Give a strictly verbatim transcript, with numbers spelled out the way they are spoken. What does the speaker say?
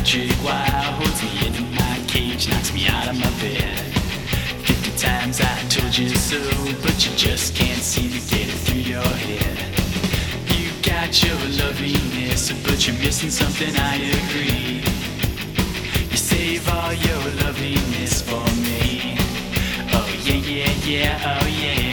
electric wire holds me into my cage, knocks me out of my bed. Fifty times I told you so, but you just can't seem to get it through your head. You got your loveliness, but you're missing something, I agree. You save all your loveliness for me. Oh yeah, yeah, yeah, oh yeah.